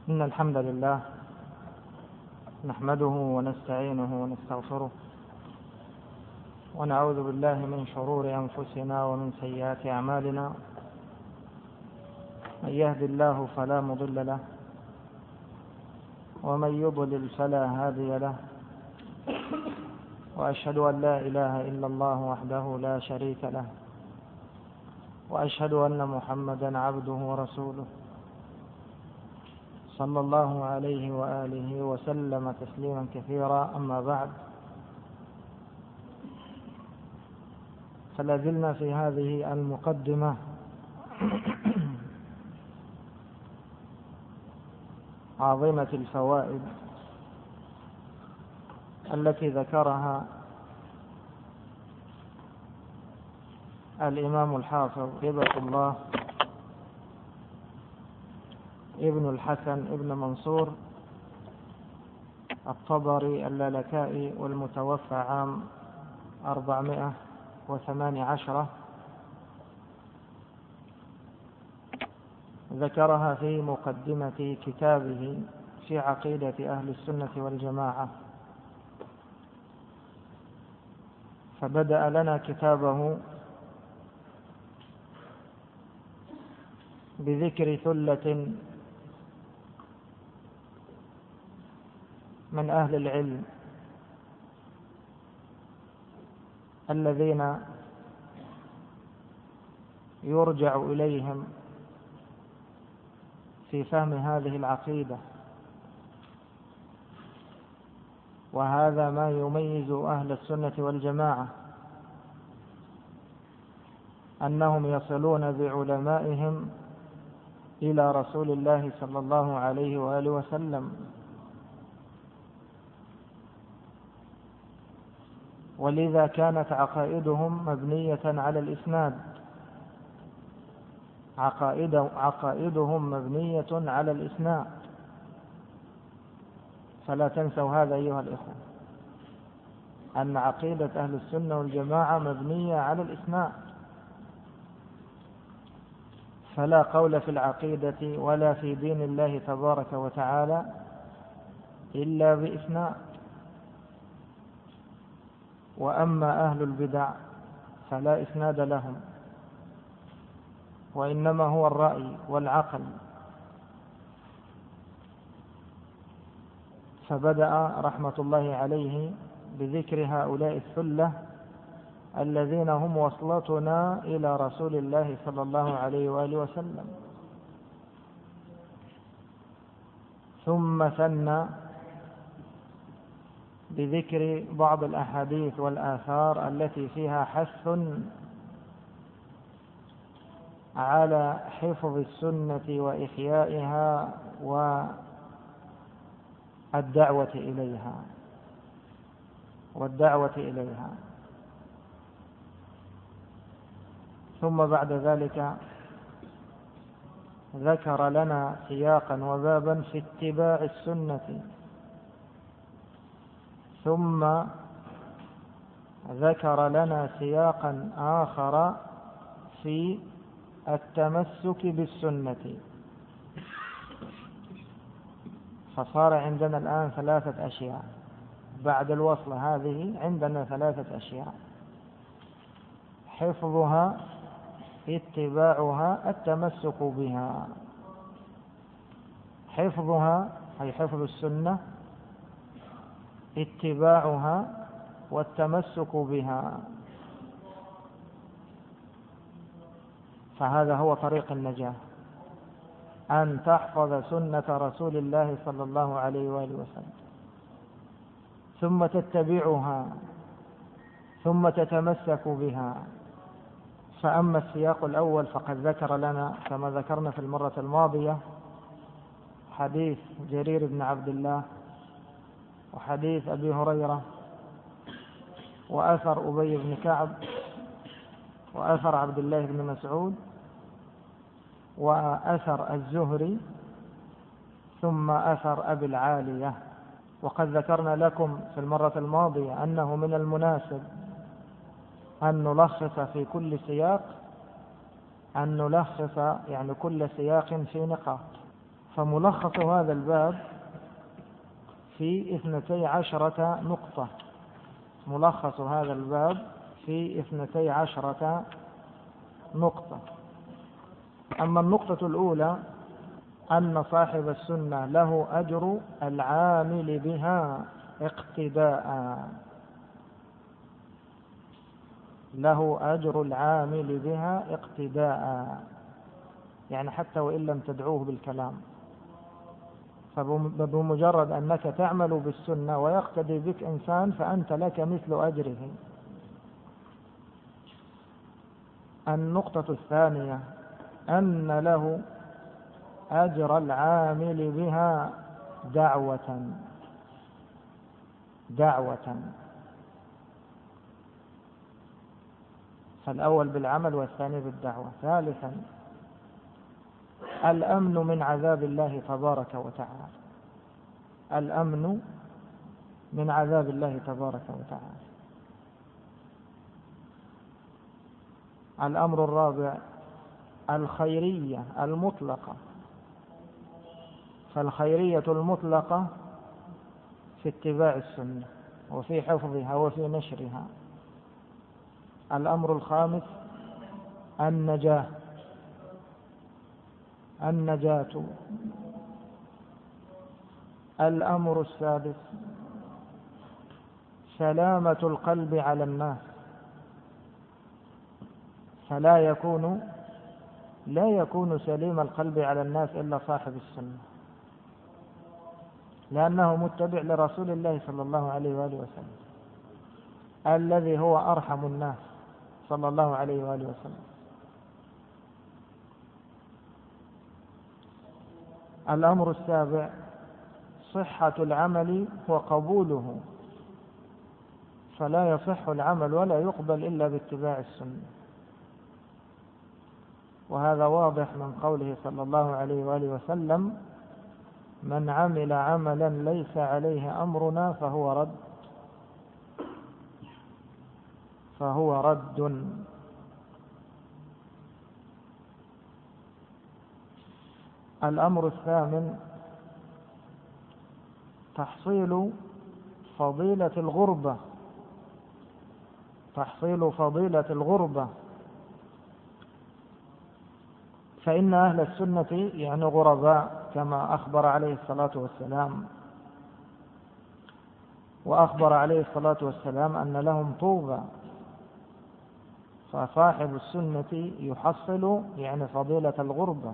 إن الحمد لله نحمده ونستعينه ونستغفره ونعوذ بالله من شرور أنفسنا ومن سيئات أعمالنا. من يهد الله فلا مضل له ومن يضلل فلا هادي له، وأشهد أن لا إله إلا الله وحده لا شريك له، وأشهد أن محمدا عبده ورسوله صلى الله عليه وآله وسلم تسليما كثيرا. أما بعد، فلازلنا في هذه المقدمة عظيمة الفوائد التي ذكرها الإمام الحافظ هبة الله ابن الحسن ابن منصور الطبري اللالكائي، والمتوفى عام 418. ذكرها في مقدمة كتابه في عقيدة أهل السنة والجماعة، فبدأ لنا كتابه بذكر ثلة من أهل العلم الذين يرجع إليهم في فهم هذه العقيدة، وهذا ما يميز أهل السنة والجماعة، أنهم يصلون بعلمائهم إلى رسول الله صلى الله عليه وآله وسلم، ولذا كانت عقائدهم مبنية على الإسناد. عقائدهم مبنية على الإسناد، فلا تنسوا هذا أيها الإخوة، أن عقيدة أهل السنة والجماعة مبنية على الإسناد، فلا قول في العقيدة ولا في دين الله تبارك وتعالى إلا بإسناد. وأما أهل البدع فلا إسناد لهم، وإنما هو الرأي والعقل. فبدأ رحمة الله عليه بذكر هؤلاء الثلة الذين هم وصلتنا إلى رسول الله صلى الله عليه وآله وسلم، ثم ثنى بذكر بعض الأحاديث والآثار التي فيها حث على حفظ السنة وإحيائها والدعوة إليها. ثم بعد ذلك ذكر لنا سياقا وبابا في اتباع السنة، ثم ذكر لنا سياقا آخر في التمسك بالسنة. فصار عندنا الآن 3 أشياء بعد الوصلة هذه. عندنا 3 أشياء: حفظها، اتباعها، التمسك بها. حفظها أي حفظ السنة، اتباعها، والتمسك بها. فهذا هو طريق النجاة، أن تحفظ سنة رسول الله صلى الله عليه وآله وسلم، ثم تتبعها، ثم تتمسك بها. فأما السياق الأول فقد ذكر لنا كما ذكرنا في المرة الماضية حديث جرير بن عبد الله، وحديث أبي هريرة، وأثر أبي بن كعب، وأثر عبد الله بن مسعود، وأثر الزهري، ثم أثر أبي العالية. وقد ذكرنا لكم في المرة الماضية أنه من المناسب أن نلخص في كل سياق، أن نلخص يعني كل سياق في نقاط. فملخص هذا الباب في 12 نقطة. ملخص هذا الباب في 12 نقطة. أما النقطة الأولى أن صاحب السنة له أجر العامل بها اقتداء. له أجر العامل بها اقتداء، يعني حتى وإن لم تدعوه بالكلام، فبمجرد أنك تعمل بالسنة ويقتدي بك إنسان فأنت لك مثل أجره. النقطة الثانية أن له أجر العامل بها دعوة. فالأول بالعمل والثاني بالدعوة. ثالثا الأمن من عذاب الله تبارك وتعالى. الأمن من عذاب الله تبارك وتعالى. الأمر الرابع الخيرية المطلقة. فالخيرية المطلقة في اتباع السنة وفي حفظها وفي نشرها. الأمر الخامس النجاة. الأمر السادس سلامة القلب على الناس، فلا يكون سليم القلب على الناس إلا صاحب السنة، لأنه متبع لرسول الله صلى الله عليه وآله وسلم الذي هو أرحم الناس صلى الله عليه وآله وسلم. الأمر السابع صحة العمل وقبوله، فلا يصح العمل ولا يقبل إلا باتباع السنة، وهذا واضح من قوله صلى الله عليه وآله وسلم من عمل عملا ليس عليه أمرنا فهو رد. الأمر الثامن تحصيل فضيلة الغربة. فإن أهل السنة يعني غرباء كما أخبر عليه الصلاة والسلام، وأخبر عليه الصلاة والسلام أن لهم طوبى، فصاحب السنة يحصل يعني فضيلة الغربة.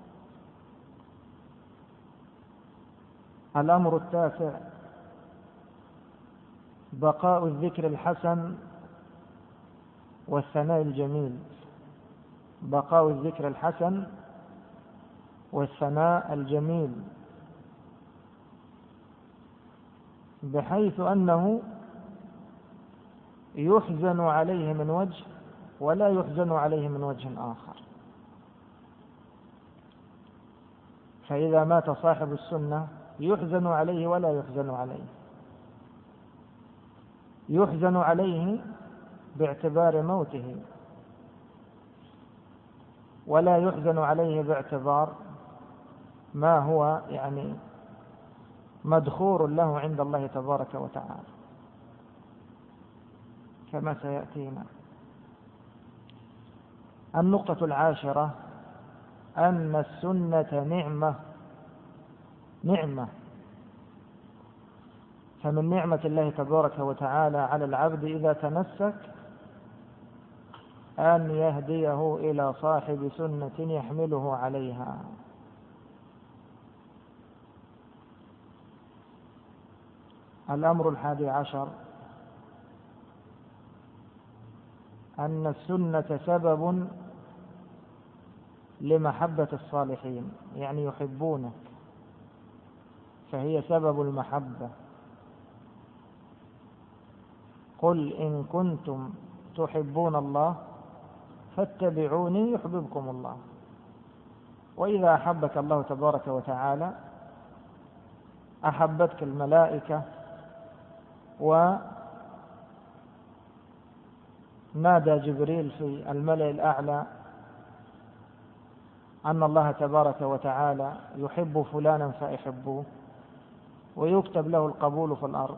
الأمر التاسع بقاء الذكر الحسن والثناء الجميل. بقاء الذكر الحسن والثناء الجميل، بحيث أنه يحزن عليه من وجه ولا يحزن عليه من وجه آخر. فإذا مات صاحب السنة يحزن عليه ولا يحزن عليه. يحزن عليه باعتبار موته، ولا يحزن عليه باعتبار ما هو يعني مدخور له عند الله تبارك وتعالى كما سيأتينا. النقطة العاشرة أن السنة نعمة، فمن نعمة الله تبارك وتعالى على العبد إذا تمسك أن يهديه إلى صاحب سنة يحمله عليها. الأمر 11 أن السنة سبب لمحبة الصالحين، يعني يحبونك، فهي سبب المحبة. قل إن كنتم تحبون الله فاتبعوني يحببكم الله. وإذا أحبك الله تبارك وتعالى أحبتك الملائكة، ونادى جبريل في الملأ الأعلى أن الله تبارك وتعالى يحب فلانا فيحبوه ويكتب له القبول في الأرض.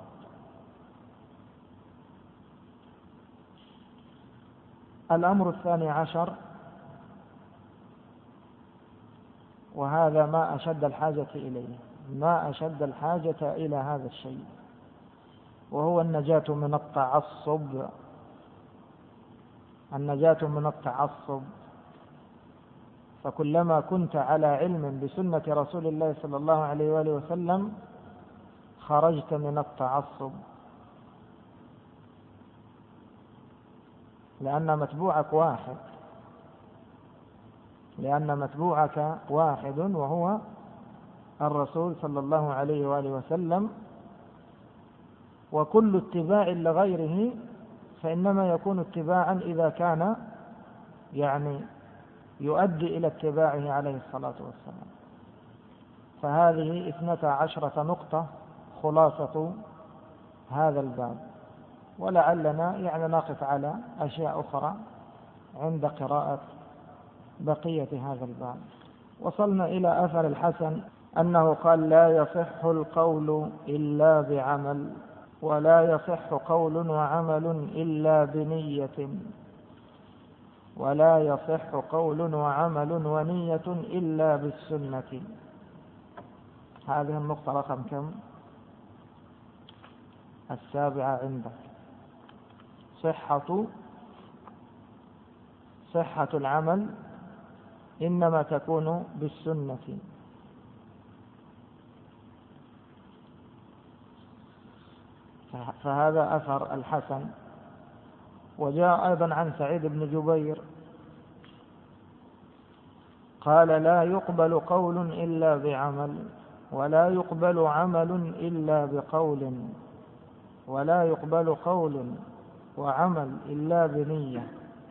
الأمر الثاني عشر، وهذا ما أشد الحاجة إليه، ما أشد الحاجة إلى هذا الشيء، وهو النجاة من التعصب. النجاة من التعصب. فكلما كنت على علم بسنة رسول الله صلى الله عليه وآله وسلم خرجت من التعصب، لأن متبوعك واحد وهو الرسول صلى الله عليه وآله وسلم، وكل اتباع لغيره فإنما يكون اتباعا إذا كان يؤدي إلى اتباعه عليه الصلاة والسلام. فهذه 12 نقطة خلاصة هذا الباب، ولعلنا نقف على أشياء أخرى عند قراءة بقية هذا الباب. وصلنا إلى أثر الحسن أنه قال: لا يصح القول إلا بعمل، ولا يصح قول وعمل إلا بنية، ولا يصح قول وعمل ونية إلا بالسنة. هذه النقطة رقم كم؟ 7 عندك. صحة العمل إنما تكون بالسنة. فهذا أثر الحسن. وجاء أيضا عن سعيد بن جبير قال: لا يقبل قول إلا بعمل، ولا يقبل عمل إلا بقول، ولا يقبل قول وعمل إلا بنية.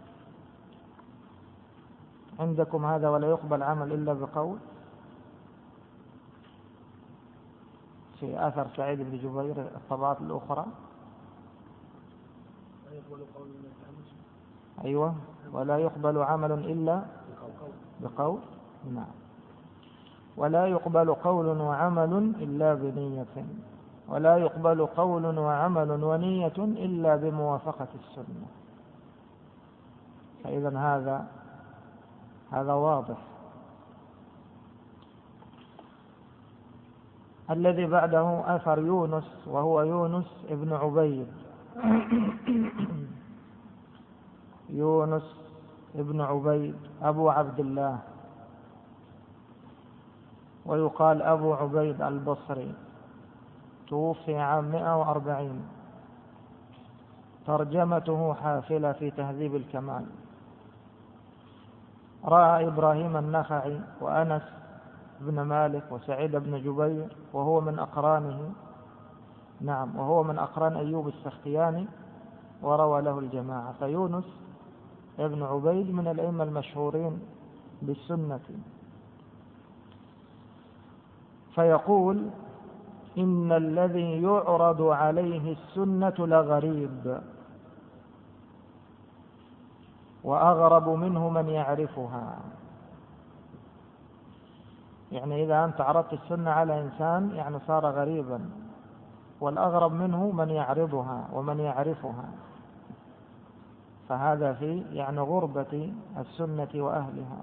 عندكم هذا: ولا يقبل عمل إلا بقول، في أثر سعيد بن جبير الطبعات الأخرى. أيوة، ولا يقبل عمل إلا بقول. نعم. ولا يقبل قول وعمل إلا بنية، ولا يقبل قول وعمل ونية إلا بموافقة السنة. فإذا هذا واضح. الذي بعده أثر يونس، وهو يونس ابن عبيد. يونس ابن عبيد أبو عبد الله، ويقال أبو عبيد البصري، توفي عام 140. ترجمته حافلة في تهذيب الكمال. رأى إبراهيم النخعي وأنس بن مالك وسعيد بن جبير، وهو من أقرانه. نعم، وهو من أقران أيوب السختياني، وروى له الجماعة. فيونس ابن عبيد من الأئمة المشهورين بالسنة. فيقول: إن الذي يعرض عليه السنة لغريب، وأغرب منه من يعرفها. يعني إذا أنت عرضت السنة على إنسان صار غريبا، والأغرب منه من يعرضها ومن يعرفها. فهذا في غربة السنة وأهلها.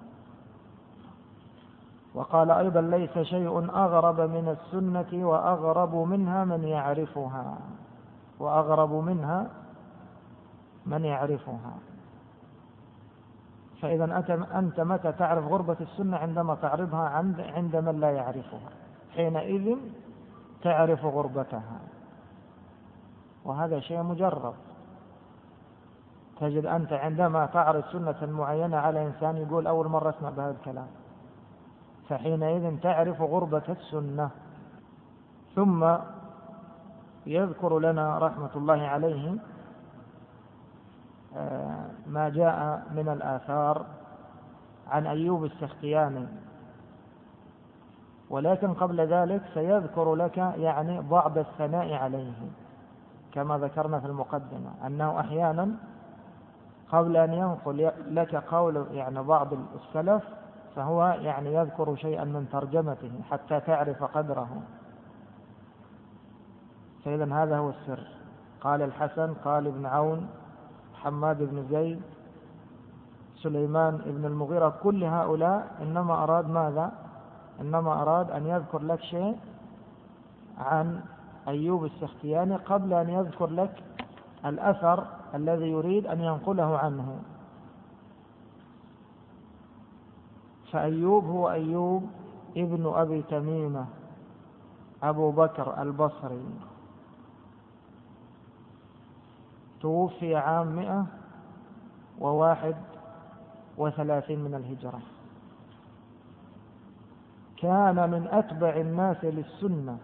وقال أيضا: ليس شيء أغرب من السنة وأغرب منها من يعرفها، وأغرب منها من يعرفها. فإذا أنت متى تعرف غربة السنة؟ عندما تعرضها عند من لا يعرفها، حينئذ تعرف غربتها. وهذا شيء مجرب. تجد أنت عندما تعرض سنة معينة على إنسان يقول: أول مرة أسمع بهذا الكلام، فحينئذ تعرف غربة السنة. ثم يذكر لنا رحمة الله عليه ما جاء من الآثار عن أيوب السختياني. ولكن قبل ذلك سيذكر لك بعض الثناء عليه، كما ذكرنا في المقدمة أنه أحيانا قبل أن ينقل لك قول بعض السلف فهو يعني يذكر شيئا من ترجمته حتى تعرف قدره. فإذا هذا هو السر. قال الحسن، قال ابن عون، حماد بن زيد، سليمان بن المغيرة، كل هؤلاء إنما أراد ماذا؟ إنما أراد أن يذكر لك شيء عن أيوب السختياني قبل أن يذكر لك الأثر الذي يريد أن ينقله عنه. فأيوب هو أيوب ابن أبي تميمة أبو بكر البصري، توفي عام 131 من الهجرة. كان من أتبع الناس للسنة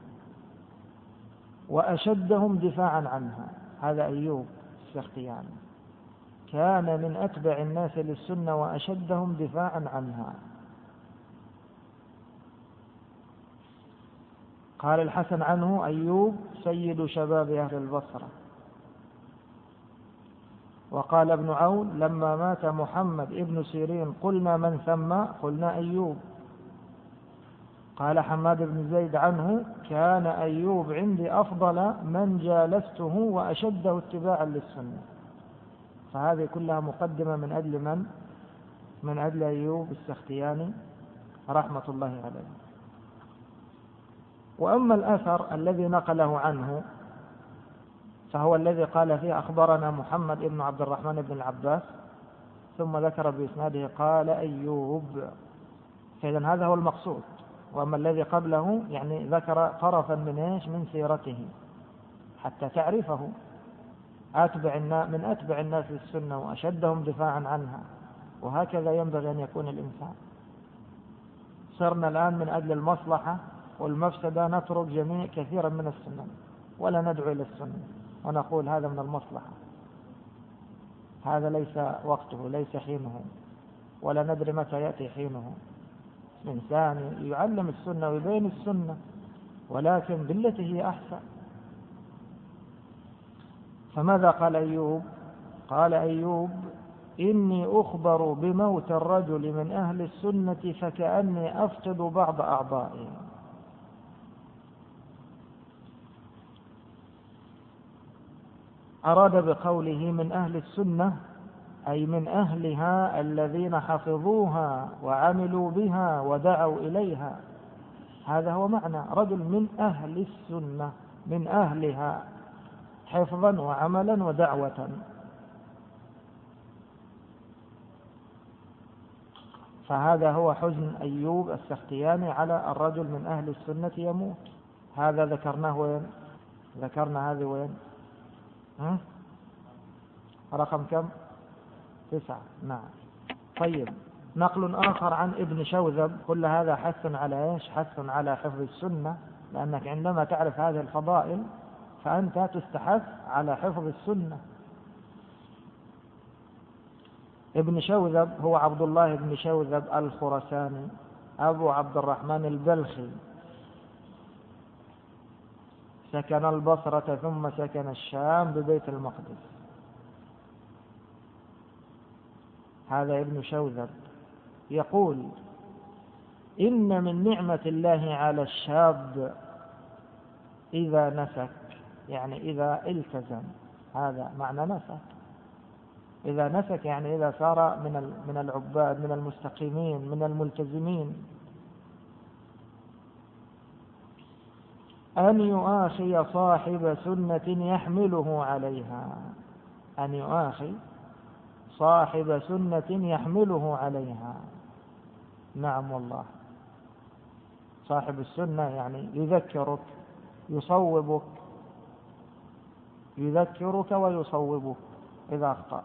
وأشدهم دفاعا عنها. هذا أيوب السختياني كان من أتبع الناس للسنة وأشدهم دفاعا عنها. قال الحسن عنه: أيوب سيد شباب أهل البصرة. وقال ابن عون: لما مات محمد ابن سيرين قلنا من ثم؟ قلنا أيوب. قال حماد بن زيد عنه: كان أيوب عندي أفضل من جالسته وأشده اتباعا للسنة. فهذه كلها مقدمة من أجل من؟ من أجل أيوب السختياني رحمة الله عليه. وأما الأثر الذي نقله عنه فهو الذي قال فيه: أخبرنا محمد بن عبد الرحمن بن العباس، ثم ذكر بإسناده قال أيوب. فإذن هذا هو المقصود. وأما الذي قبله يعني ذكر طرفا من سيرته حتى تعرفه. من أتبع الناس للسنة وأشدهم دفاعا عنها، وهكذا ينبغي أن يكون الإنسان. صرنا الآن من أجل المصلحة والمفسدة نترك كثيرا من السنة ولا ندعو إلى السنة ونقول هذا من المصلحة، هذا ليس وقته، ليس حينه، ولا ندري متى يأتي حينه. الإنسان يعلم السنة ويبين السنة، ولكن بالتي هي أحسن. فماذا قال أيوب؟ قال أيوب: إني أخبر بموت الرجل من أهل السنة فكأني أفقد بعض أعضائي. أراد بقوله من أهل السنة أي من أهلها الذين حفظوها وعملوا بها ودعوا إليها. هذا هو معنى رجل من أهل السنة، من أهلها حفظا وعملا ودعوة. فهذا هو حزن أيوب السختياني على الرجل من أهل السنة يموت. هذا ذكرناه وين؟ ذكرنا هذه وين؟ رقم كم؟ 9. نعم. طيب، نقل آخر عن ابن شوذب. كل هذا حث على إيش؟ حث على حفظ السنة، لأنك عندما تعرف هذه الفضائل فأنت تستحث على حفظ السنة. ابن شوذب هو عبد الله بن شوذب الخرساني أبو عبد الرحمن البلخي، سكن البصرة ثم سكن الشام ببيت المقدس. هذا ابن شوذب يقول: إن من نعمة الله على الشاب إذا نسك، يعني إذا التزم. هذا معنى نسك. إذا نسك يعني إذا صار من العباد، من المستقيمين، من الملتزمين. أن يؤاخي صاحب سنة يحمله عليها. أن يؤاخي صاحب سنة يحمله عليها. نعم والله. صاحب السنة يعني يذكرك، يصوبك، يذكرك ويصوبك إذا أخطأ.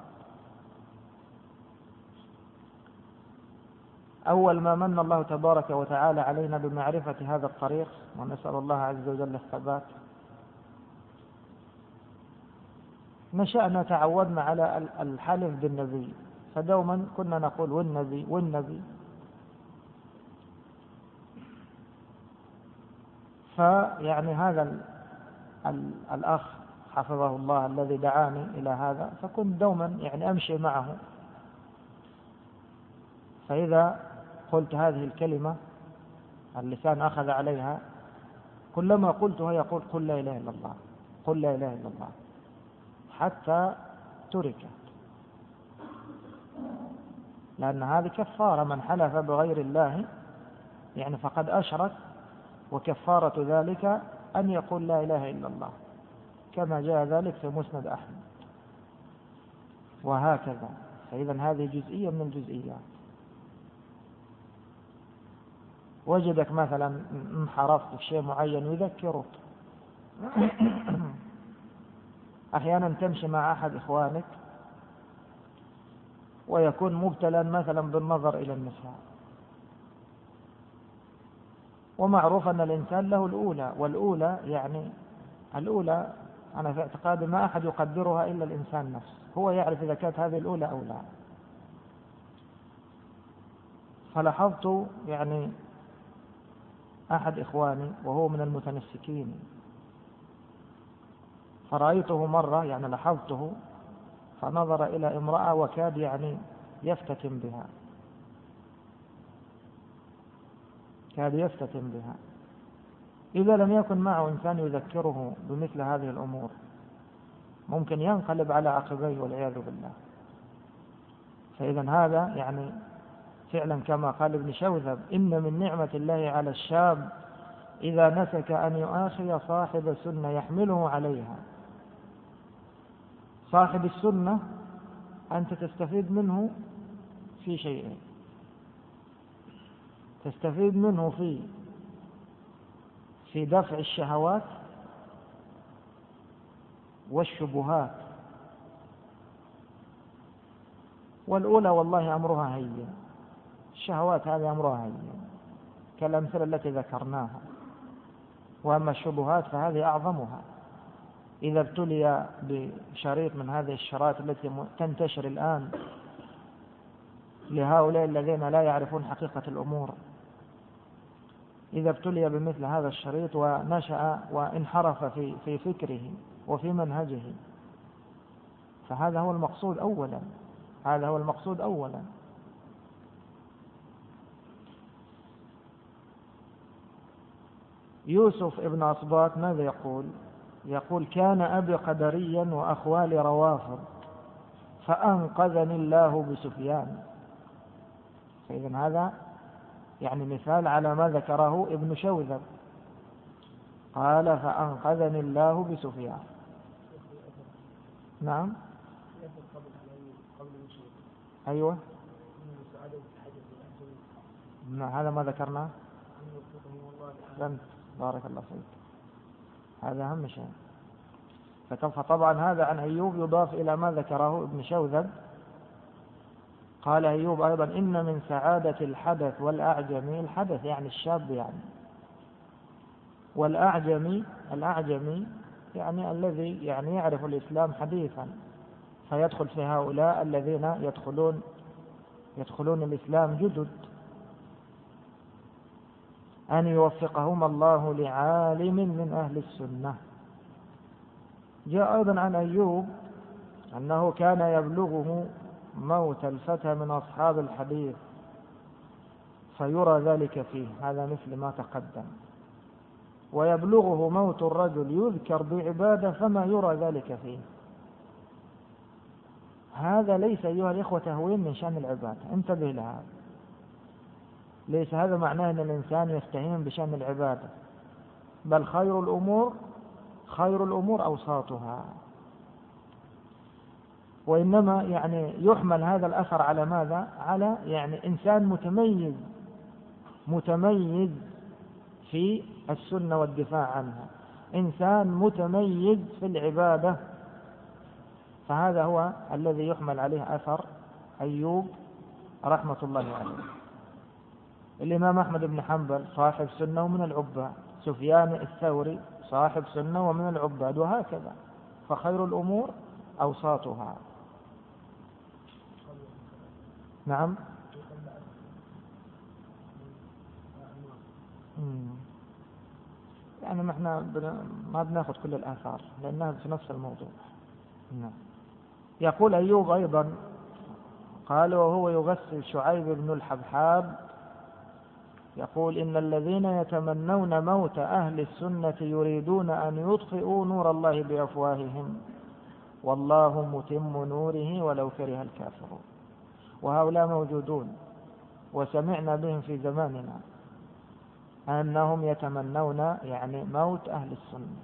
أول ما من الله تبارك وتعالى علينا بمعرفة هذا الطريق، ونسأل الله عز وجل الثبات، نشأنا تعودنا على الحلف بالنبي، فدوما كنا نقول والنبي والنبي. فيعني هذا الأخ حفظه الله الذي دعاني إلى هذا، فكنت دوما يعني أمشي معه، فإذا قلت هذه الكلمة اللسان أخذ عليها، كلما قلتها يقول قل لا إله إلا الله، قل لا إله إلا الله، حتى تركت، لأن هذه كفارة. من حلف بغير الله يعني فقد أشرك، وكفارة ذلك أن يقول لا إله إلا الله، كما جاء ذلك في مسند أحمد. وهكذا، فإذا هذه جزئية من الجزئيات. وجدك مثلا انحرفت في شيء معين يذكرك. أحيانا تمشي مع أحد إخوانك ويكون مبتلا مثلا بالنظر إلى النساء، ومعروف أن الإنسان له الأولى، والأولى يعني الأولى أنا في اعتقادي ما أحد يقدرها إلا الإنسان نفسه، هو يعرف إذا كانت هذه الأولى أو لا. فلاحظت يعني أحد إخواني وهو من المتنسكين، فرأيته مرة يعني لاحظته فنظر إلى امرأة وكاد يعني يفتتن بها، كاد يفتتن بها. إذا لم يكن معه إنسان يذكره بمثل هذه الأمور ممكن ينقلب على عقبيه والعياذ بالله. فإذا هذا يعني فعلا كما قال ابن شوذب: إن من نعمة الله على الشاب إذا نسك أن يؤاخي صاحب سنة يحمله عليها. صاحب السنة أنت تستفيد منه في شيئين: تستفيد منه في دفع الشهوات والشبهات، والأولى والله أمرها هين، الشهوات هذه أمرها هين كالأمثلة التي ذكرناها، وأما الشبهات فهذه أعظمها. إذا ابتلي بشريط من هذه الشرائط التي تنتشر الآن لهؤلاء الذين لا يعرفون حقيقة الأمور، إذا ابتلي بمثل هذا الشريط ونشأ وانحرف في فكره وفي منهجه، فهذا هو المقصود أولا، هذا هو المقصود أولا. يوسف ابن أصباط ماذا يقول؟ يقول: كان أبي قدريا وأخوالي روافض فأنقذني الله بسفيان. فإذا هذا يعني مثال على ما ذكره ابن شوذب، قال: فأنقذني الله بسفيان. نعم، أيوة، هذا ما ذكرناه. بارك الله فيك، هذا أهم شيء. فطبعا هذا عن أيوب يضاف إلى ما ذكره ابن شوذب. قال أيوب أيضا: إن من سعادة الحدث والأعجمي، الحدث يعني الشاب يعني، والأعجمي الأعجمي يعني الذي يعني يعرف الإسلام حديثا، فيدخل في هؤلاء الذين يدخلون الإسلام جدد، أن يوفقهم الله لعالم من أهل السنة. جاء أيضا عن أيوب أنه كان يبلغه موت الفتى من أصحاب الحديث فيرى ذلك فيه، هذا مثل ما تقدم، ويبلغه موت الرجل يذكر بعبادة فما يرى ذلك فيه. هذا ليس أيها الإخوة تهوين من شأن العبادة، انتبه لهذا، ليس هذا معناه أن الإنسان يستهين بشأن العبادة، بل خير الأمور أوساطها. وإنما يعني يحمل هذا الأثر على ماذا؟ على يعني إنسان متميز في السنة والدفاع عنها، إنسان متميز في العبادة، فهذا هو الذي يحمل عليه أثر أيوب رحمة الله عليه. الإمام أحمد بن حنبل صاحب سنة ومن العباد، سفيان الثوري صاحب سنة ومن العباد، وهكذا، فخير الأمور أوساطها. نعم، يعني ما بناخذ كل الآثار لأنها في نفس الموضوع. نعم. يقول أيوب أيضا، قال: وهو يغسل شعيب بن الحبحاب يقول إن الذين يتمنون موت أهل السنة يريدون أن يطفئوا نور الله بأفواههم والله متم نوره ولو كره الكافرون. وهؤلاء موجودون وسمعنا بهم في زماننا أنهم يتمنون يعني موت أهل السنة.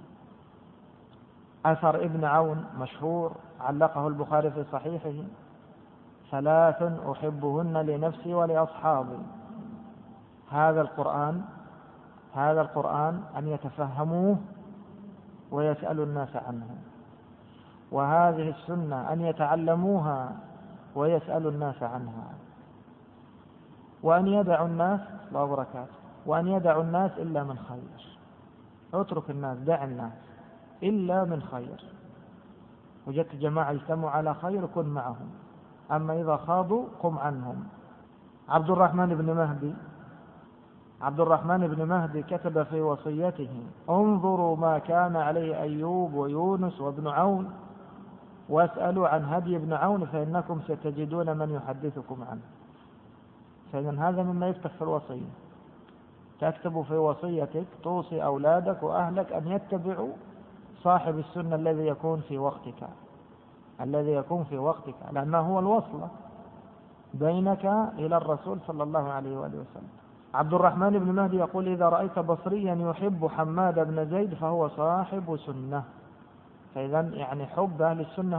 أثر ابن عون مشهور علقه البخاري في صحيحه: 3 أحبهن لنفسي ولأصحابي. هذا القرآن أن يتفهموه ويسألوا الناس عنه، وهذه السنة أن يتعلموها ويسألوا الناس عنها، وأن يدعوا الناس لا بركاته، وأن يدعوا الناس إلا من خير. اترك الناس، دع الناس إلا من خير. وجدت جماعة اجتمعوا على خير كن معهم، أما إذا خاضوا قم عنهم. عبد الرحمن بن مهدي كتب في وصيته: انظروا ما كان عليه أيوب ويونس وابن عون واسألوا عن هدي ابن عون فإنكم ستجدون من يحدثكم عنه. فإذن هذا مما يكتب في الوصية، تكتب في وصيتك توصي أولادك وأهلك أن يتبعوا صاحب السنة الذي يكون في وقتك، لأنه هو الوصلة بينك إلى الرسول صلى الله عليه وآله وسلم. عبد الرحمن بن مهدي يقول: إذا رأيت بصريا يحب حماد بن زيد فهو صاحب سنة. فإذا يعني حب أهل السنة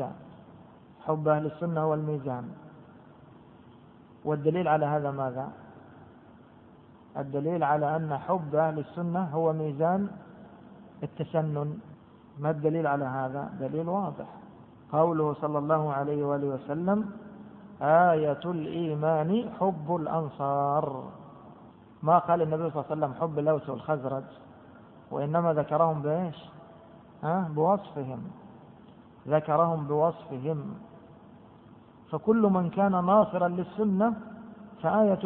هو الميزان. والدليل على هذا ماذا؟ الدليل على أن حب أهل السنة هو ميزان التسنن. ما الدليل على هذا؟ دليل واضح، قوله صلى الله عليه وآله وسلم: آية الإيمان حب الأنصار. ما قال النبي صلى الله عليه وسلم حب الأوس والخزرج، وإنما ذكرهم بإيش؟ بوصفهم. فكل من كان ناصرا للسنة فآية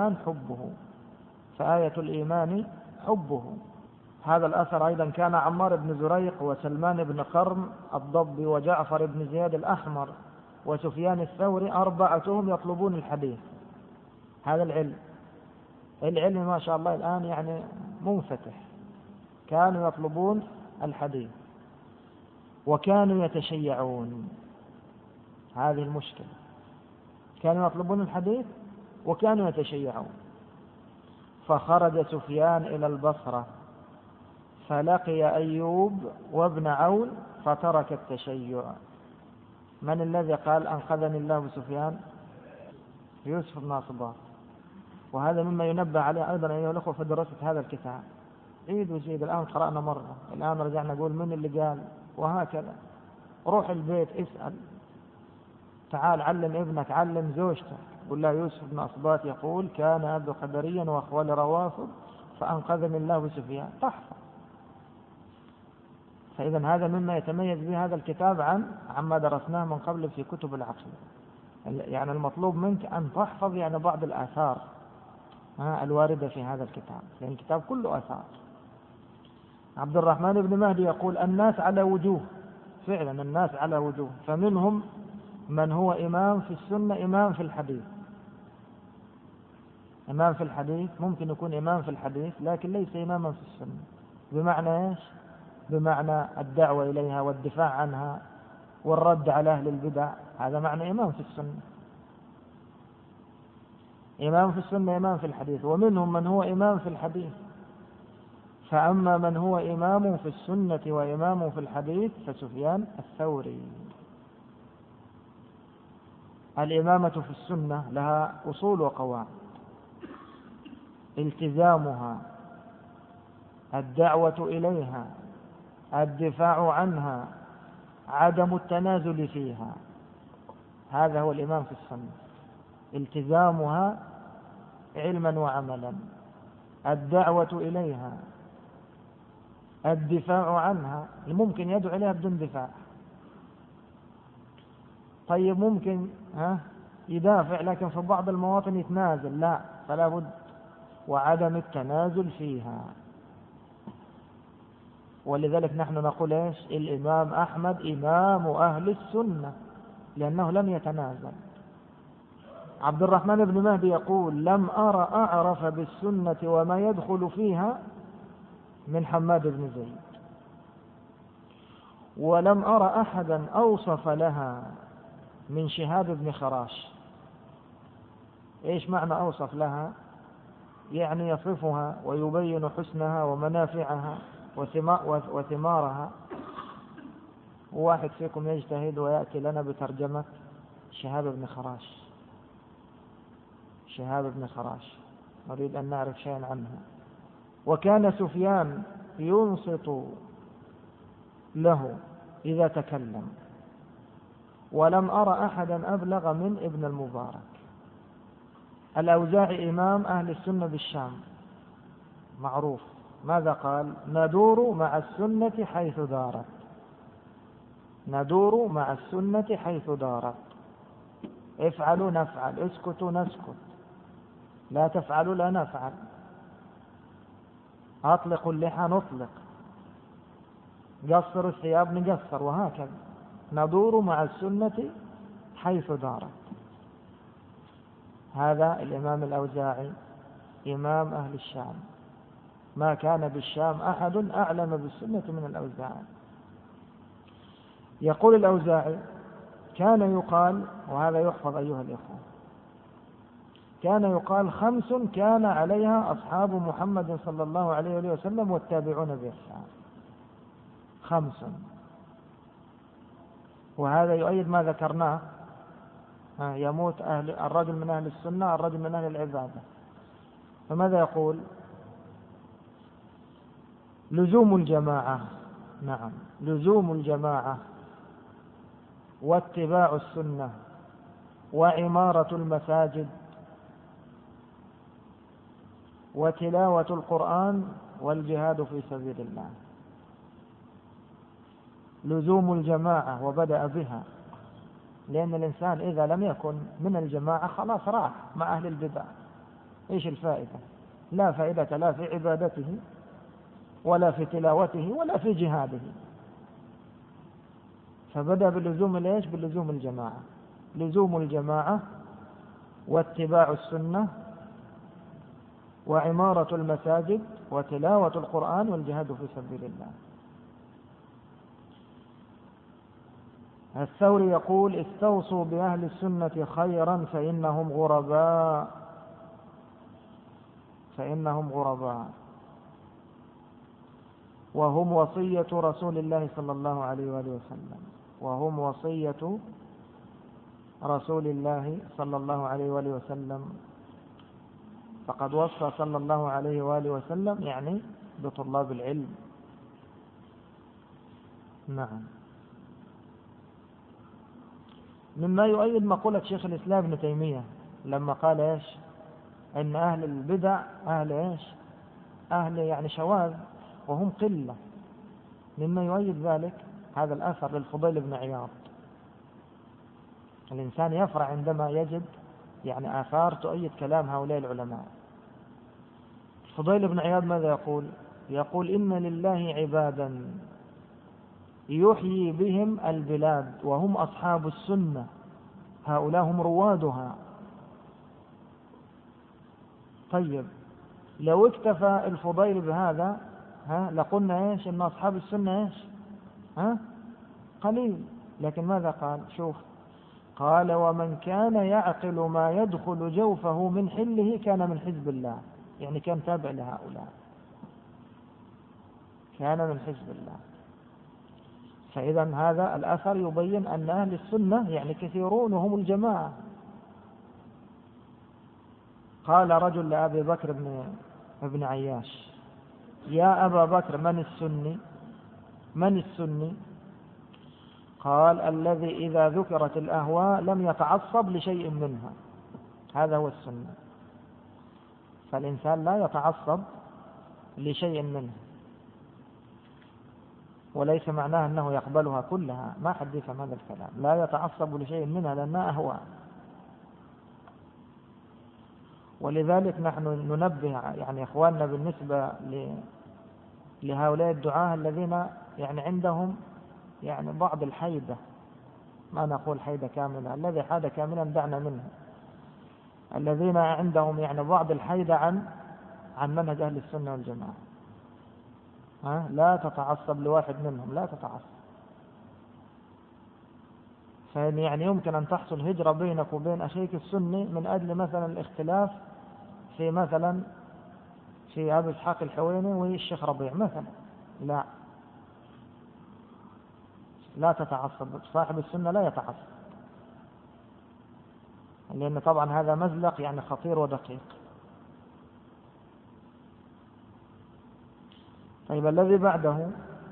الإيمان حبه. هذا الأثر أيضا كان عمار بن زريق وسلمان بن قرن الضبي وجعفر بن زياد الأحمر وسفيان الثوري 4 يطلبون الحديث. هذا العلم ما شاء الله الآن يعني منفتح. كانوا يطلبون الحديث وكانوا يتشيعون. هذه المشكلة، كانوا يطلبون الحديث وكانوا يتشيعون. فخرج سفيان إلى البصرة فلقي أيوب وابن عون فترك التشيع. من الذي قال أنقذني الله بسفيان؟ يوسف بن أصباط. وهذا مما ينبه عليه أيضا أيها الأخوة في دراسة هذا الكتاب. عيد وزيد، الآن قرأنا مرة، الآن رجعنا نقول من اللي قال، وهكذا. روح البيت اسأل، تعال علم ابنك، علم زوجتك، قل له يوسف بن أصباط يقول كان أبو قدريا وأخوال روافض فأنقذني الله بسفيان، تحفظ. فإذا هذا مما يتميز به هذا الكتاب عما درسناه من قبل في كتب العقيدة. يعني المطلوب منك أن تحفظ يعني بعض الآثار الواردة في هذا الكتاب، لأن الكتاب كله آثار. عبد الرحمن بن مهدي يقول: الناس على وجوه، فعلا الناس على وجوه، فمنهم من هو إمام في السنة إمام في الحديث. إمام في الحديث ممكن يكون إمام في الحديث لكن ليس إماما في السنة. بمعنى إيش؟ بمعنى الدعوة إليها والدفاع عنها والرد على أهل البدع. هذا معنى إمام في السنة. إمام في السنة إمام في الحديث. ومنهم من هو إمام في الحديث. فأما من هو إمام في السنة وإمام في الحديث فسفيان الثوري. الإمامة في السنة لها أصول وقواعد: التزامها، الدعوة إليها، الدفاع عنها، عدم التنازل فيها. هذا هو الإمام في السنة: التزامها علما وعملا، الدعوة إليها، الدفاع عنها. ممكن يدعو إليها بدون دفاع، طيب ممكن يدافع لكن في بعض المواطن يتنازل، لا، فلا بد. وعدم التنازل فيها. ولذلك نحن نقول إيش؟ الإمام أحمد إمام أهل السنة، لأنه لم يتنازل. عبد الرحمن بن مهدي يقول: لم أرى أعرف بالسنة وما يدخل فيها من حماد بن زيد، ولم أرى أحدا أوصف لها من شهاب بن خراش. إيش معنى أوصف لها؟ يعني يصفها ويبين حسنها ومنافعها وثمارها. واحد فيكم يجتهد ويأتي لنا بترجمة شهاب بن خراش. شهاب بن خراش نريد أن نعرف شيئا عنها. وكان سفيان ينصت له إذا تكلم، ولم أرى أحدا أبلغ من ابن المبارك. الأوزاعي إمام أهل السنة بالشام معروف، ماذا قال؟ ندور مع السنة حيث دارت. ندور مع السنة حيث دارت. افعلوا نفعل، اسكتوا نسكت، لا تفعلوا لا نفعل، أطلقوا اللحى نطلق، قصروا الثياب نقصر، وهكذا. ندور مع السنة حيث دارت. هذا الإمام الأوزاعي إمام أهل الشام، ما كان بالشام أحد أعلم بالسنة من الأوزاعي. يقول الأوزاعي: كان يقال، وهذا يحفظ أيها الإخوة، كان يقال 5 كان عليها أصحاب محمد صلى الله عليه وسلم والتابعون بإحسان. 5. وهذا يؤيد ما ذكرناه، يموت الرجل من أهل السنة، الرجل من أهل العبادة. فماذا يقول؟ لزوم الجماعة، نعم، لزوم الجماعة واتباع السنة وعمارة المساجد وتلاوة القرآن والجهاد في سبيل الله. لزوم الجماعة، وبدأ بها، لأن الإنسان إذا لم يكن من الجماعة خلاص راح مع أهل البدع. إيش الفائدة؟ لا فائدة لا في عبادته ولا في تلاوته ولا في جهاده. فبدأ بلزوم الإيش؟ بلزوم الجماعة. لزوم الجماعة واتباع السنة وعمارة المساجد وتلاوة القرآن والجهاد في سبيل الله. الثوري يقول: استوصوا بأهل السنة خيرا فإنهم غرباء. فإنهم غرباء، وهم وصية رسول الله صلى الله عليه وآله وسلم. وهم وصية رسول الله صلى الله عليه وآله وسلم. فقد وصى صلى الله عليه وآله وسلم يعني بطلاب العلم. نعم. مما يؤيد مقولة شيخ الإسلام ابن تيمية لما قال إيش؟ إن أهل البدع أهل إيش؟ أهل يعني شواذ وهم قلة. مما يؤيد ذلك هذا الأثر للفضيل بن عياض. الإنسان يفرح عندما يجد يعني آثار تؤيد كلام هؤلاء العلماء. الفضيل بن عياض ماذا يقول؟ يقول: إن لله عبادا يحيي بهم البلاد وهم أصحاب السنة، هؤلاء هم روادها. طيب، لو اكتفى الفضيل بهذا لقلنا إيش؟ إن أصحاب السنة إيش؟ قليل. لكن ماذا قال؟ شوف، قال: ومن كان يعقل ما يدخل جوفه من حله كان من حزب الله. يعني كان تابع لهؤلاء، كان من حزب الله. فإذا هذا الأثر يبين أن أهل السنة يعني كثيرون وهم الجماعة. قال رجل لأبي بكر بن عياش: يا أبا بكر، من السني؟ من السني؟ قال: الذي إذا ذكرت الأهواء لم يتعصب لشيء منها. هذا هو السنة. فالإنسان لا يتعصب لشيء منها، وليس معناه أنه يقبلها كلها، ما حد يفهم هذا الكلام. لا يتعصب لشيء منها لأنها أهواء. ولذلك نحن ننبه يعني إخواننا بالنسبة لهؤلاء الدعاة الذين يعني عندهم يعني بعض الحيدة، ما نقول حيدة كاملة، الذي حاد كاملا دعنا منه. الذين عندهم يعني بعض الحيدة عن منهج أهل السنة والجماعة. لا تتعصب لواحد منهم، لا تتعصب. يعني يمكن أن تحصل هجرة بينك وبين أخيك السني من أجل مثلا الاختلاف في مثلا في أبي إسحاق الحويني والشيخ ربيع مثلا. لا تتعصب، صاحب السنة لا يتعصب، لأن طبعا هذا مزلق يعني خطير ودقيق. طيب الذي بعده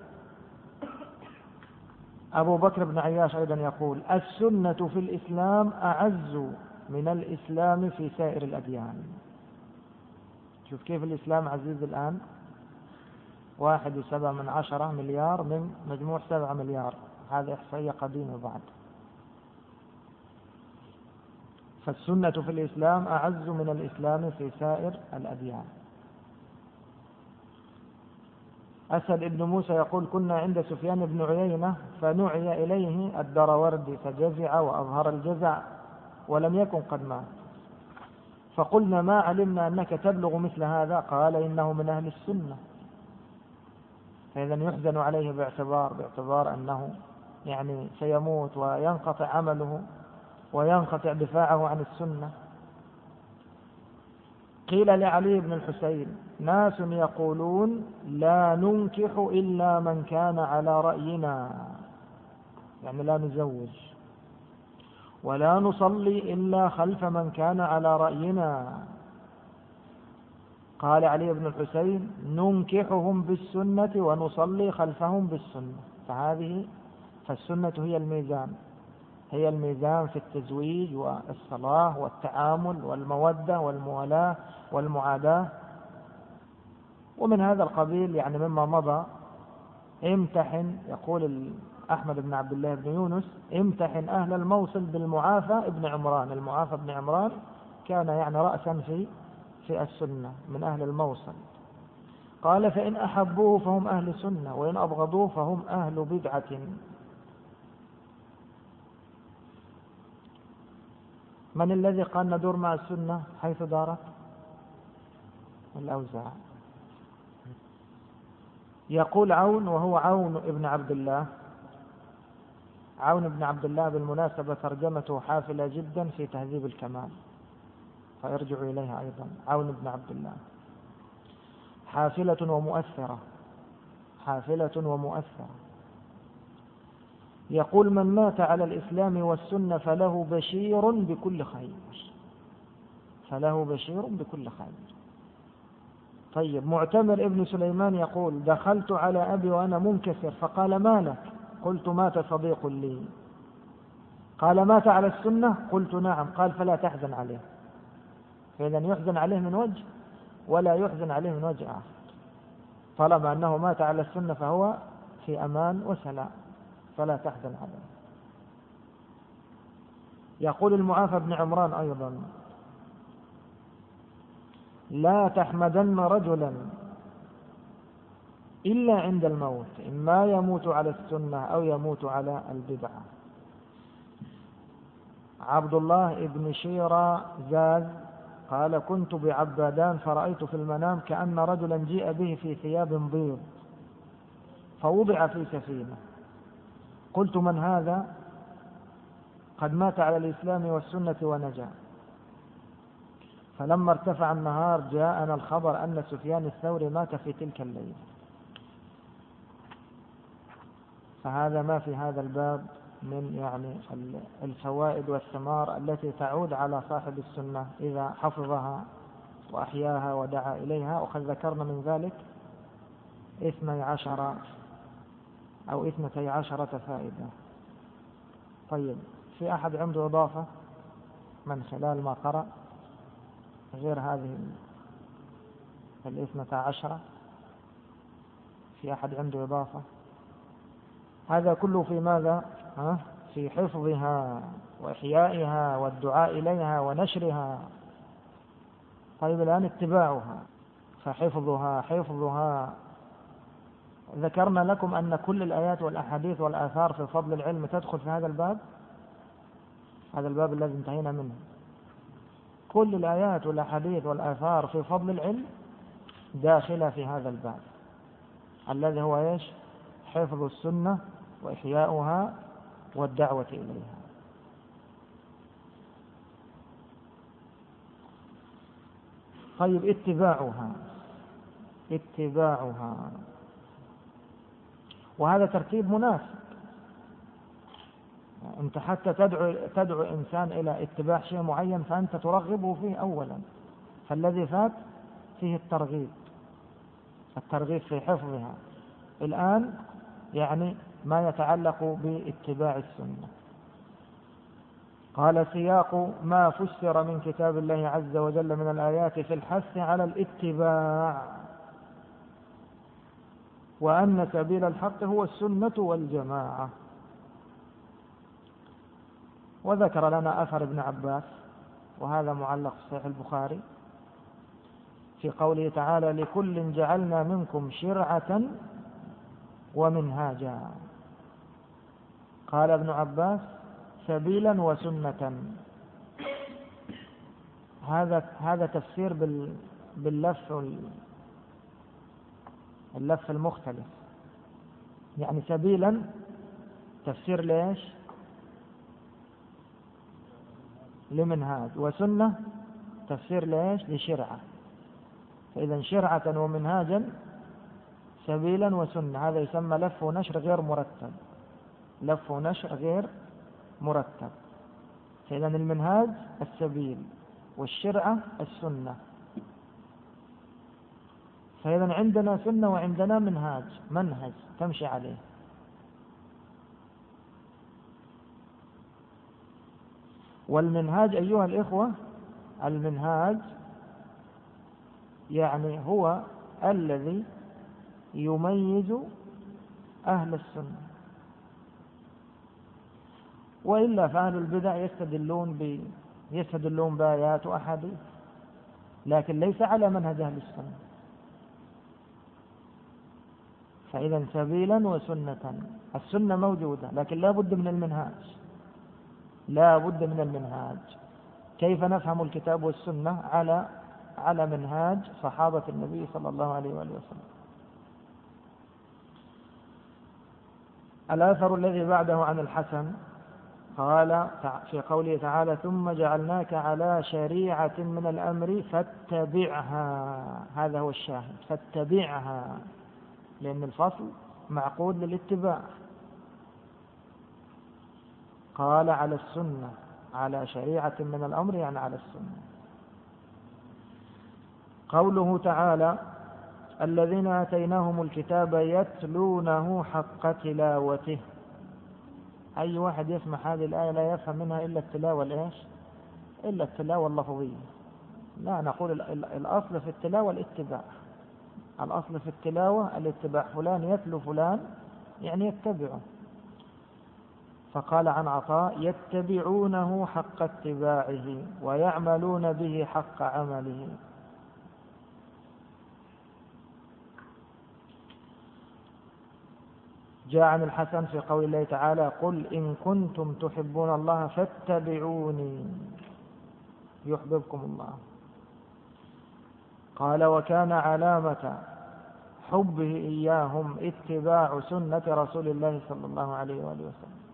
أبو بكر بن عياش أيضا يقول: السنة في الإسلام أعز من الإسلام في سائر الأديان. شوف كيف الإسلام عزيز الآن، 1.7 مليار من مجموع 7 مليار، هذا إحصائية قديمة بعد. فالسنة في الإسلام أعز من الإسلام في سائر الأديان. أسد بن موسى يقول: كنا عند سفيان بن عيينة فنعي إليه الدروردي فجزع وأظهر الجزع ولم يكن قد مات، فقلنا: ما علمنا أنك تبلغ مثل هذا. قال: إنه من أهل السنة. فإذا يحزن عليه باعتبار أنه يعني سيموت وينقطع عمله وينقطع دفاعه عن السنة. قيل لعلي بن الحسين: ناس يقولون لا ننكح إلا من كان على رأينا، يعني لا نزوج، ولا نصلي إلا خلف من كان على رأينا. قال علي بن الحسين: ننكحهم بالسنة ونصلي خلفهم بالسنة. فالسنة هي الميزان في التزويج والصلاة والتعامل والمودة والموالاة والمعاداة. ومن هذا القبيل يعني مما مضى امتحن، يقول أحمد بن عبد الله بن يونس: امتحن أهل الموصل بالمعافى ابن عمران. المعافى ابن عمران كان يعني رأسا في السنة من أهل الموصل. قال: فإن أحبوه فهم أهل سنة، وإن أبغضوه فهم أهل بدعة. من الذي قال ندور مع السنة حيث دارت؟ الأوزاعي. يقول عون، وهو عون ابن عبد الله. عون بن عبد الله بالمناسبة ترجمته حافلة جدا في تهذيب الكمال، فيرجع إليها أيضا. عون بن عبد الله حافلة ومؤثرة. يقول: من مات على الإسلام والسنة فله بشير بكل خير. طيب معتمر ابن سليمان يقول: دخلت على أبي وأنا منكسر فقال: ما لك؟ قلت: مات صديق لي. قال: مات على السنة؟ قلت: نعم. قال: فلا تحزن عليه. فإذا يحزن عليه من وجه ولا يحزن عليه من وجه آخر، طالما أنه مات على السنة فهو في أمان وسلام، فلا تحزن عليه. يقول المعافى بن عمران أيضا: لا تحمدن رجلا إلا عند الموت، إما يموت على السنة أو يموت على البدعة. عبد الله بن شيرة زاز قال: كنت بعبادان فرأيت في المنام كأن رجلا جيء به في ثياب بيض فوضع في سفينة. قلت: من هذا؟ قد مات على الإسلام والسنة ونجا. فلما ارتفع النهار جاءنا الخبر أن سفيان الثوري مات في تلك الليلة. فهذا ما في هذا الباب من يعني الفوائد والثمار التي تعود على صاحب السنة إذا حفظها وأحياها ودعا إليها. وقد ذكرنا من ذلك 12 أو 12 فائدة. طيب، في أحد عنده إضافة من خلال ما قرأ غير هذه 12؟ في أحد عنده إضافة؟ هذا كله في ماذا؟ في حفظها وإحيائها والدعاء إليها ونشرها. طيب الآن اتباعها، فحفظها ذكرنا لكم أن كل الآيات والأحاديث والآثار في فضل العلم تدخل في هذا الباب الذي انتهينا منه. كل الآيات والأحاديث والآثار في فضل العلم داخلة في هذا الباب الذي هو إيش؟ حفظ السنة وإحياؤها والدعوة إليها. طيب، اتباعها، وهذا ترتيب مناسب. أنت حتى تدعو إنسان إلى اتباع شيء معين فأنت ترغبه فيه أولا، فالذي فات فيه الترغيب في حفظها. الآن يعني ما يتعلق باتباع السنة. قال: سياق ما فسر من كتاب الله عز وجل من الآيات في الحث على الاتباع، وأن سبيل الحق هو السنة والجماعة. وذكر لنا أثر ابن عباس، وهذا معلق في صحيح البخاري، في قوله تعالى: لكل جعلنا منكم شرعة ومنهاجا. قال ابن عباس: سبيلا وسنة. هذا تفسير باللف المختلف. يعني سبيلا تفسير ليش؟ لمنهاج. وسنة تفسير ليش؟ لشرعة. فإذا شرعة ومنهاجا، سبيلا وسنة، هذا يسمى لف ونشر غير مرتب. لف ونشر غير مرتب. فإذا المنهاج السبيل والشرعة السنة. فإذا عندنا سنة وعندنا منهج تمشي عليه. والمنهاج أيها الإخوة، المنهاج يعني هو الذي يميز أهل السنة. وإلا فأهل البدع يستدلون بآيات وأحاديث، لكن ليس على منهج أهل السنة. فإذا سبيلا وسنة، السنة موجودة لكن لا بد من المنهاج. كيف نفهم الكتاب والسنة؟ على منهاج صحابة النبي صلى الله عليه وآله وسلم. الآثر الذي بعده عن الحسن قال في قوله تعالى: ثم جعلناك على شريعة من الأمر فاتبعها. هذا هو الشاهد، فاتبعها، لأن الفصل معقود للاتباع. قال على السنة، على شريعة من الأمر يعني على السنة. قوله تعالى: الذين آتيناهم الكتاب يتلونه حق تلاوته. أي واحد يسمع هذه الآية لا يفهم منها إلا التلاوة اللفظية. لا، نقول الأصل في التلاوة الاتباع. الأصل في التلاوة الاتباع. فلان يتلو فلان يعني يتبعه. فقال عن عطاء: يتبعونه حق اتباعه ويعملون به حق عمله. جاء عن الحسن في قول الله تعالى: قل إن كنتم تحبون الله فاتبعوني يحببكم الله. قال: وكان علامة حبه إياهم اتباع سنة رسول الله صلى الله عليه وآله وسلم.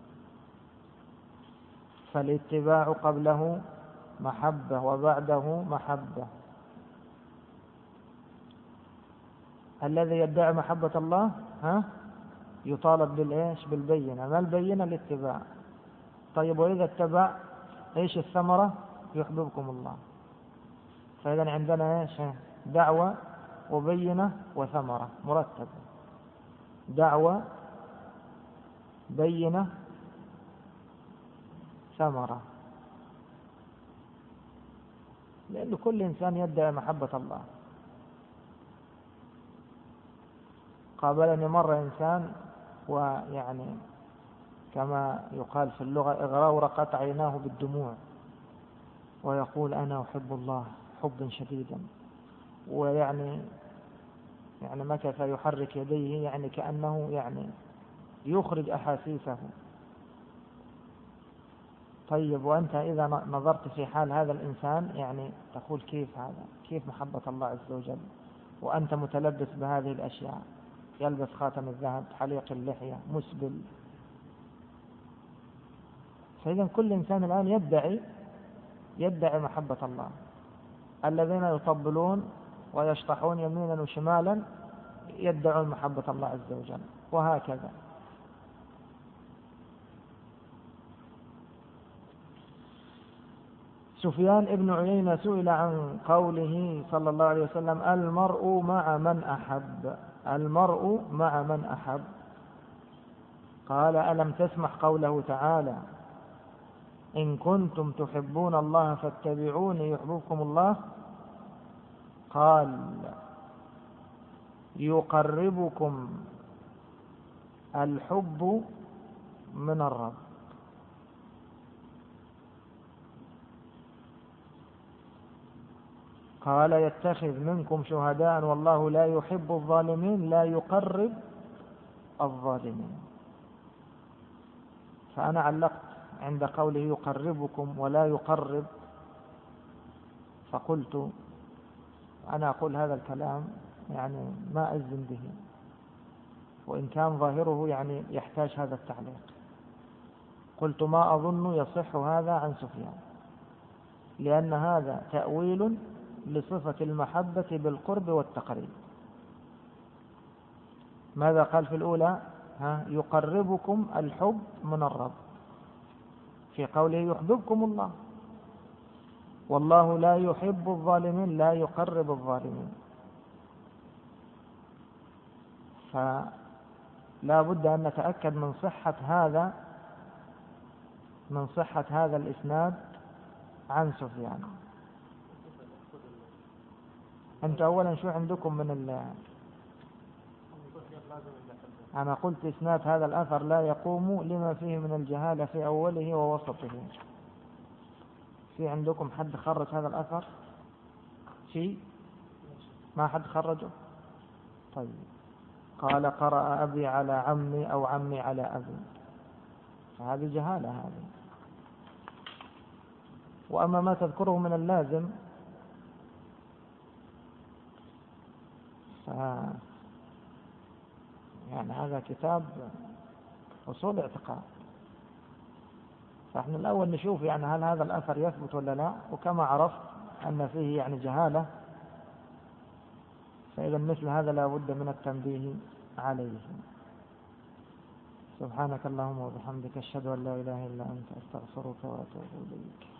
فالاتباع قبله محبة وبعده محبة. الذي يدعي محبة الله يطالب بالبينة. ما البينة؟ الاتباع. طيب، وإذا اتبع ايش الثمرة؟ يحببكم الله. فإذا عندنا دعوة وبينة وثمرة مرتبة. دعوة، بينة، ثمرة. لأن كل إنسان يدعي محبة الله. قابلني مرة إنسان ويعني كما يقال في اللغة اغرقت عيناه بالدموع، ويقول: أنا أحب الله حبا شديدا، ويعني مكث يحرك يديه يعني كأنه يخرج أحاسيسه. طيب وأنت إذا نظرت في حال هذا الإنسان يعني تقول كيف هذا، كيف محبة الله عز وجل وأنت متلبس بهذه الأشياء، يلبس خاتم الذهب، حليق اللحية، مسبل. فإذا كل إنسان الآن يدعي محبة الله. الذين يطبلون ويشطحون يمينا وشمالا يدعون محبة الله عز وجل، وهكذا. سفيان ابن عيينة سئل عن قوله صلى الله عليه وسلم: المرء مع من أحب، المرء مع من أحب. قال: ألم تسمع قوله تعالى: إن كنتم تحبون الله فاتبعوني يحببكم الله. قال: يقربكم الحب من الرب. قال: يتخذ منكم شهداء والله لا يحب الظالمين، لا يقرب الظالمين. فأنا علقت عند قوله يقربكم ولا يقرب، فقلت أنا أقول هذا الكلام يعني ما أجزم به، وإن كان ظاهره يعني يحتاج هذا التعليق. قلت ما أظن يصح هذا عن سفيان، لأن هذا تأويل لصفة المحبة بالقرب والتقريب. ماذا قال في الأولى؟ يقربكم الحب من الرب، في قوله يحببكم الله، والله لا يحب الظالمين، لا يقرب الظالمين. فلا بد أن نتأكد من صحة هذا الإسناد عن سفيان. أنت أولا شو عندكم من أنا قلت إسناد هذا الأثر لا يقوم لما فيه من الجهالة في أوله ووسطه. في عندكم حد خرج هذا الأثر؟ ما حد خرجه؟ طيب. قال: قرأ أبي على عمي أو عمي على أبي، فهذه جهالة هذه. وأما ما تذكره من اللازم يعني هذا كتاب أصول اعتقاد، فإحنا الأول نشوف يعني هل هذا الأثر يثبت ولا لا، وكما عرفت أن فيه يعني جهالة، فإذا مثل هذا لا بد من التنبيه عليه. سبحانك اللهم وبحمدك، أشهد أن لا إله إلا أنت، أستغفرك وأتوب إليك.